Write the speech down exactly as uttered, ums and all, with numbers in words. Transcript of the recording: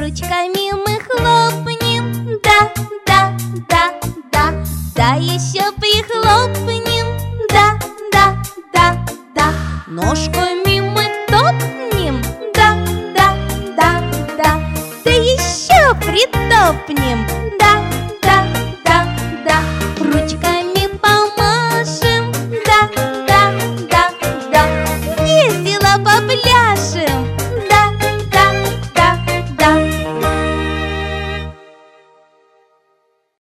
ручками мы хлопнем, да, да, да, да, да, еще прихлопнем, да, да, да, да. Ножками мы топнем, да, да, да, да, да еще притопнем,